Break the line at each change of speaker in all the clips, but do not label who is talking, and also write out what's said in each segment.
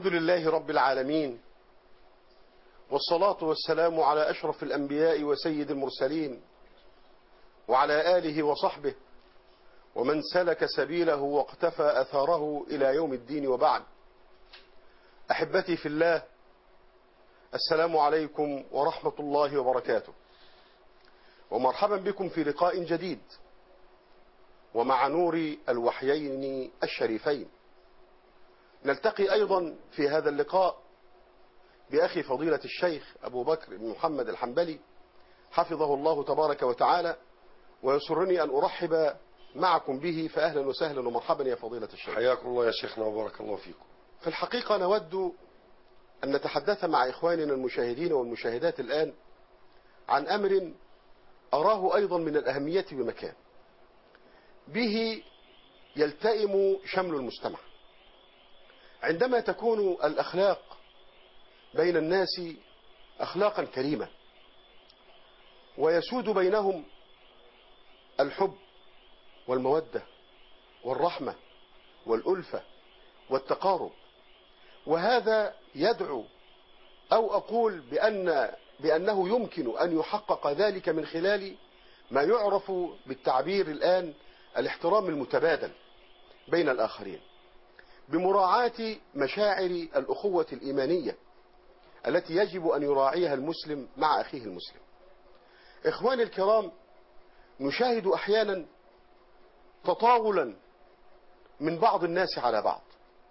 الحمد لله رب العالمين، والصلاة والسلام على أشرف الأنبياء وسيد المرسلين، وعلى آله وصحبه ومن سلك سبيله واقتفى أثاره إلى يوم الدين، وبعد. أحبتي في الله، السلام عليكم ورحمة الله وبركاته، ومرحبا بكم في لقاء جديد ومع نور الوحيين الشريفين. نلتقي أيضا في هذا اللقاء بأخي فضيلة الشيخ أبو بكر بن محمد الحنبلي حفظه الله تبارك وتعالى، ويسرني أن أرحب معكم به، فأهلا وسهلا ومرحبا يا فضيلة الشيخ.
حياكم الله يا شيخنا وبارك الله فيكم.
في الحقيقة نود أن نتحدث مع إخواننا المشاهدين والمشاهدات الآن عن أمر أراه أيضا من الأهمية بمكان، به يلتئم شمل المجتمع. عندما تكون الأخلاق بين الناس أخلاقا كريمة ويسود بينهم الحب والمودة والرحمة والألفة والتقارب، وهذا يدعو أو أقول بأنه يمكن أن يحقق ذلك من خلال ما يعرف بالتعبير الآن الاحترام المتبادل بين الآخرين، بمراعاة مشاعر الأخوة الإيمانية التي يجب أن يراعيها المسلم مع أخيه المسلم. إخواني الكرام، نشاهد أحيانا تطاولا من بعض الناس على بعض،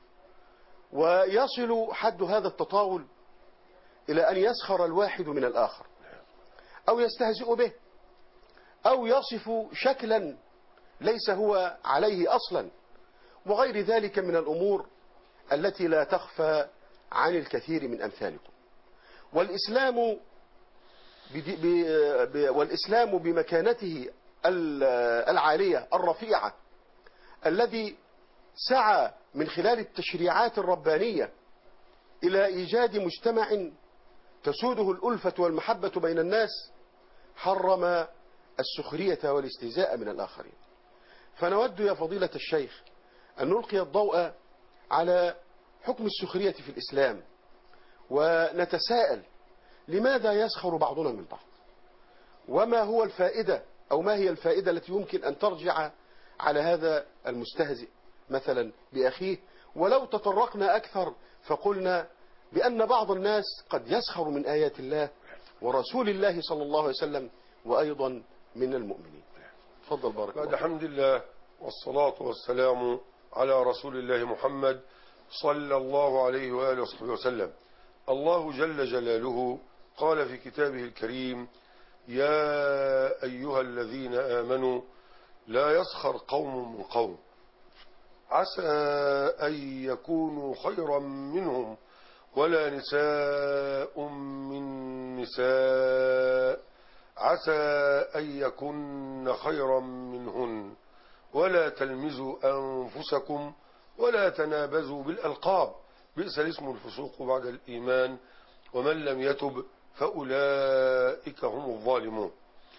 ويصل حد هذا التطاول إلى أن يسخر الواحد من الآخر أو يستهزئ به أو يصف شكلا ليس هو عليه أصلا، وغير ذلك من الأمور التي لا تخفى عن الكثير من أمثالكم. والإسلام بمكانته العالية الرفيعة، الذي سعى من خلال التشريعات الربانية إلى إيجاد مجتمع تسوده الألفة والمحبة بين الناس، حرم السخرية والاستهزاء من الآخرين. فنود يا فضيلة الشيخ أن نلقي الضوء على حكم السخرية في الإسلام، ونتساءل لماذا يسخر بعضنا من بعض، وما هو الفائدة أو ما هي الفائدة التي يمكن أن ترجع على هذا المستهزئ مثلا بأخيه. ولو تطرقنا أكثر فقلنا بأن بعض الناس قد يسخر من آيات الله ورسول الله صلى الله عليه وسلم وأيضا من المؤمنين. تفضل بارك الله.
بعد حمد الله والصلاة والسلام على رسول الله محمد صلى الله عليه وآله وصحبه وسلم. الله جل جلاله قال في كتابه الكريم: يا أيها الذين آمنوا لا يسخر قوم من قوم عسى أن يكونوا خيرا منهم ولا نساء من نساء عسى أن يكن خيرا منهن ولا تلمزوا أنفسكم ولا تنابزوا بالألقاب بئس الاسم الفسوق بعد الإيمان ومن لم يتب فأولئك هم الظالمون.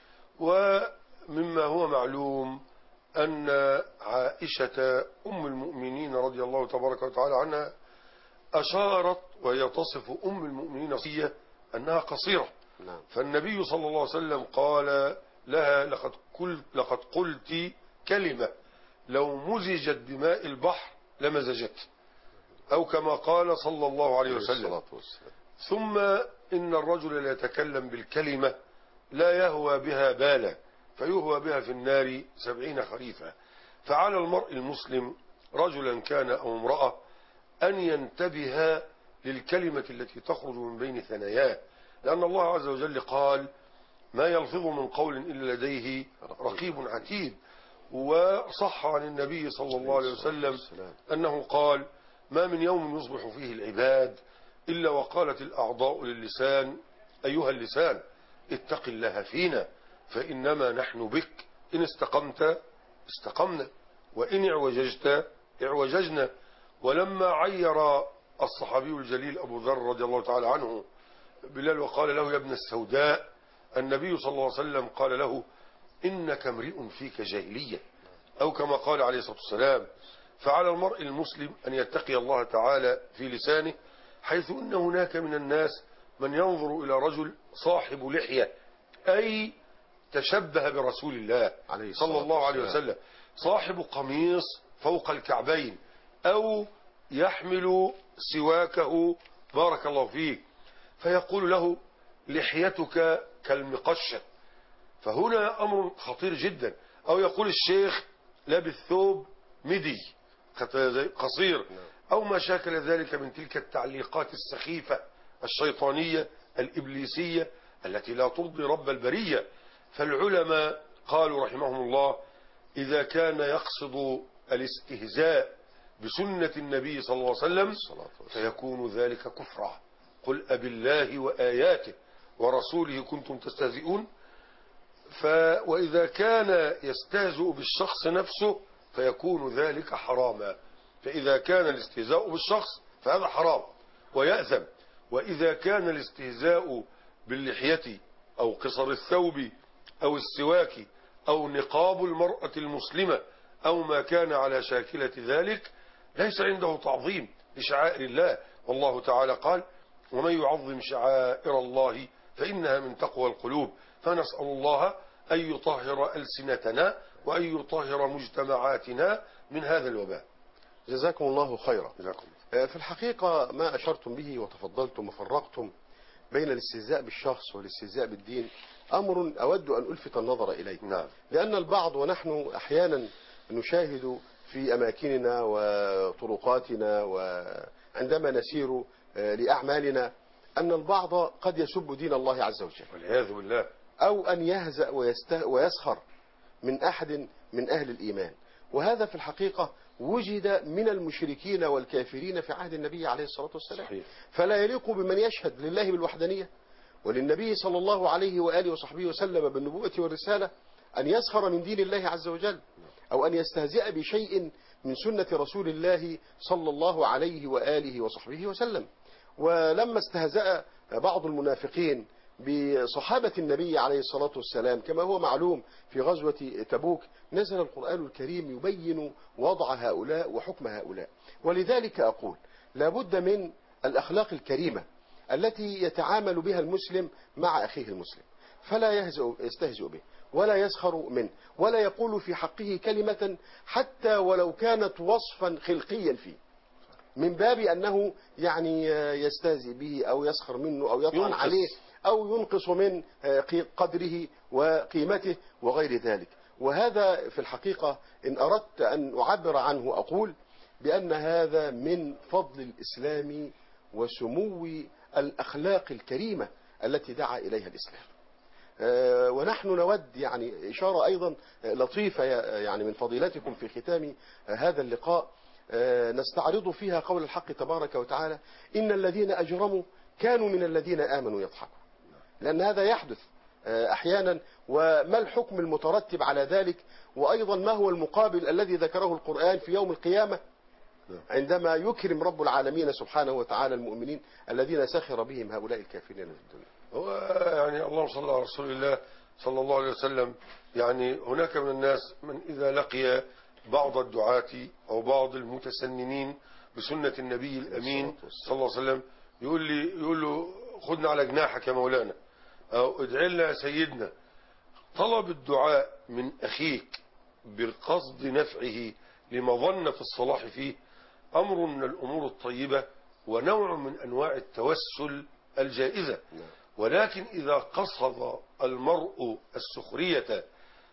ومما هو معلوم أن عائشة أم المؤمنين رضي الله تبارك وتعالى عنها أشارت وهي تصف أم المؤمنين أنها قصيرة، فالنبي صلى الله عليه وسلم قال لها: لقد قلت كلمة لو مزجت بماء البحر لمزجت، أو كما قال صلى الله عليه وسلم. ثم إن الرجل لا يتكلم بالكلمة لا يهوى بها بالا فيهوى بها في النار 70 خريفا. فعلى المرء المسلم رجلا كان أو امرأة أن ينتبه للكلمة التي تخرج من بين ثناياه، لأن الله عز وجل قال: ما يلفظ من قول إلا لديه رقيب عتيد. وصح عن النبي صلى الله عليه وسلم أنه قال: ما من يوم يصبح فيه العباد إلا وقالت الأعضاء للسان: أيها اللسان اتق الله فينا فإنما نحن بك، إن استقمت استقمنا وإن اعوججت اعوججنا. ولما عير الصحابي الجليل أبو ذر رضي الله تعالى عنه بلال وقال له: يا ابن السوداء، النبي صلى الله عليه وسلم قال له: إنك امرئ فيك جاهلية، أو كما قال عليه الصلاة والسلام. فعلى المرء المسلم أن يتقي الله تعالى في لسانه، حيث أن هناك من الناس من ينظر إلى رجل صاحب لحية، أي تشبه برسول الله صلى الله عليه وسلم، صاحب قميص فوق الكعبين، أو يحمل سواكه بارك الله فيك، فيقول له لحيتك كالمقشة، فهنا أمر خطير جدا. أو يقول الشيخ لابس ثوب مدي قصير، أو ما شاكل ذلك من تلك التعليقات السخيفة الشيطانية الإبليسية التي لا ترضي رب البرية. فالعلماء قالوا رحمهم الله: إذا كان يقصد الاستهزاء بسنة النبي صلى الله عليه وسلم فيكون ذلك كفرا. قل أبالله وآياته ورسوله كنتم تستهزئون. وإذا كان يستهزئ بالشخص نفسه فيكون ذلك حراما. فإذا كان الاستهزاء بالشخص فهذا حرام ويأثم. وإذا كان الاستهزاء باللحية أو قصر الثوب أو السواك أو نقاب المرأة المسلمة أو ما كان على شاكلة ذلك ليس عنده تعظيم لشعائر الله. والله تعالى قال: ومن يعظم شعائر الله فإنها من تقوى القلوب. فنسأل الله أن يطهر ألسنتنا وأن يطهر مجتمعاتنا من هذا الوباء.
جزاكم الله خيرا.
جزاكم.
في الحقيقة ما أشرتم به وتفضلتم وفرقتم بين الاستهزاء بالشخص والاستهزاء بالدين أمر أود أن ألفت النظر إليه.
نعم.
لأن البعض، ونحن أحيانا نشاهد في أماكننا وطرقاتنا وعندما نسير لأعمالنا أن البعض قد يسب دين الله عز وجل
والعياذ بالله،
أو أن يهزأ ويسخر من أحد من أهل الإيمان. وهذا في الحقيقة وجد من المشركين والكافرين في عهد النبي عليه الصلاة والسلام.
صحيح.
فلا يليق بمن يشهد لله بالوحدانية وللنبي صلى الله عليه وآله وصحبه وسلم بالنبوة والرسالة أن يسخر من دين الله عز وجل، أو أن يستهزئ بشيء من سنة رسول الله صلى الله عليه وآله وصحبه وسلم. ولما استهزأ بعض المنافقين بصحابة النبي عليه الصلاة والسلام كما هو معلوم في غزوة تبوك، نزل القرآن الكريم يبين وضع هؤلاء وحكم هؤلاء. ولذلك أقول لابد من الأخلاق الكريمة التي يتعامل بها المسلم مع أخيه المسلم، فلا يستهزئ به ولا يسخر منه ولا يقول في حقه كلمة حتى ولو كانت وصفا خلقيا فيه، من باب أنه يعني يستهزئ به أو يسخر منه أو يطعن عليه أو ينقص من قدره وقيمته وغير ذلك. وهذا في الحقيقة إن أردت أن أعبر عنه أقول بأن هذا من فضل الإسلام وسمو الأخلاق الكريمة التي دعا إليها الإسلام. ونحن نود يعني إشارة أيضا لطيفة يعني من فضيلتكم في ختام هذا اللقاء نستعرض فيها قول الحق تبارك وتعالى: إن الذين أجرموا كانوا من الذين آمنوا يضحكون. لأن هذا يحدث أحيانا، وما الحكم المترتب على ذلك، وأيضا ما هو المقابل الذي ذكره القرآن في يوم القيامة عندما يكرم رب العالمين سبحانه وتعالى المؤمنين الذين سخر بهم هؤلاء الكافرين في الدنيا.
هو يعني اللهم صل على رسول الله صلى الله عليه وسلم. يعني هناك من الناس من إذا لقي بعض الدعاة أو بعض المتسننين بسنة النبي الأمين صلى الله عليه وسلم يقول له خدنا على جناحك يا مولانا، أو ادعي لنا يا سيدنا. طلب الدعاء من أخيك بالقصد نفعه لما ظن في الصلاح فيه أمر من الأمور الطيبة ونوع من أنواع التوسل الجائزة. ولكن إذا قصد المرء السخرية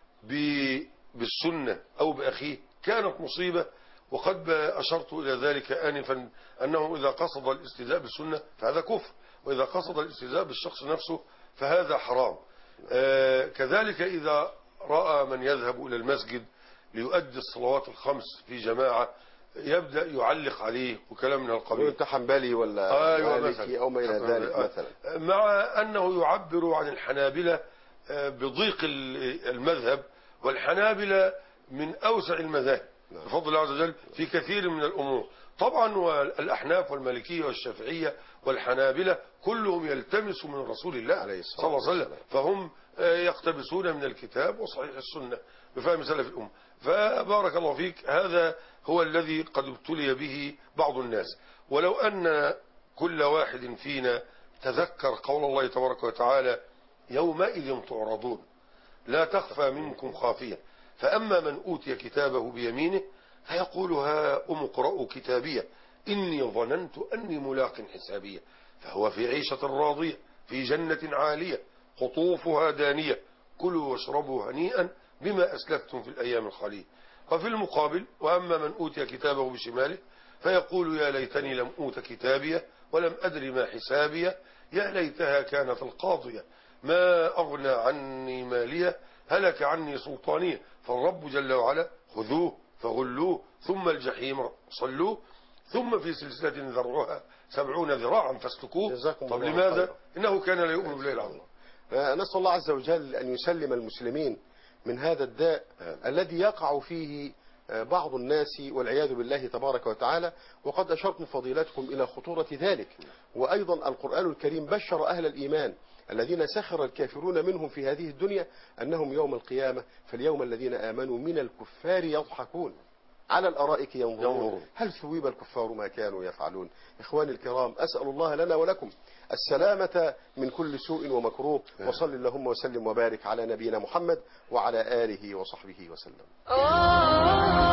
بالسنة أو بأخيه كانت مصيبة. وقد أشرت إلى ذلك آنفا أنه إذا قصد الاستهزاء بالسنة فهذا كفر، وإذا قصد الاستهزاء بالشخص نفسه فهذا حرام. كذلك إذا رأى من يذهب إلى المسجد ليؤدي الصلوات الخمس في جماعة يبدأ يعلق عليه وكلام من القبيل،
أنت حنبلي ولا مالكي أو ما إلى ذلك مثلا،
مع أنه يعبر عن الحنابلة بضيق المذهب، والحنابلة من أوسع المذاهب بفضل الله عز وجل في كثير من الأمور. طبعا والأحناف والمالكية والشافعية والحنابلة كلهم يلتمسوا من رسول الله
عليه
صلى الله عليه وسلم، فهم يقتبسون من الكتاب وصحيح السنة بفهم سلف الأمة. فبارك الله فيك، هذا هو الذي قد ابتلي به بعض الناس. ولو أن كل واحد فينا تذكر قول الله تبارك وتعالى يومئذ تعرضون لا تخفى منكم خافية، فأما من أوتي كتابه بيمينه فيقول هاؤم اقرءوا كتابيه إني ظننت أني ملاق حسابية، فهو في عيشة راضية في جنة عالية قطوفها دانية كلوا واشربوا هنيئا بما أسلفتم في الأيام الخالية. وفي المقابل وأما من أوتي كتابه بشماله فيقول يا ليتني لم أوت كتابيه ولم أدر ما حسابيه يا ليتها كانت القاضية ما أغنى عني مالية هلك عني سلطانية. فالرب جل وعلا خذوه فغلوه ثم الجحيم صلوه ثم في سلسلة ذرعها 70 ذراعا فاسلكوه. طب لماذا؟
خير.
إنه كان لا يؤمن بالله العظيم.
نسأل الله عز وجل أن يسلم المسلمين من هذا الداء الذي يقع فيه بعض الناس والعياذ بالله تبارك وتعالى. وقد أشرتم فضيلتكم إلى خطورة ذلك. وأيضا القرآن الكريم بشر أهل الإيمان الذين سخر الكافرون منهم في هذه الدنيا أنهم يوم القيامة فاليوم الذين آمنوا من الكفار يضحكون على الأرائك ينظرون هل ثوب الكفار ما كانوا يفعلون. إخواني الكرام، أسأل الله لنا ولكم السلامة من كل سوء ومكروه، وصل اللهم وسلم وبارك على نبينا محمد وعلى آله وصحبه وسلم.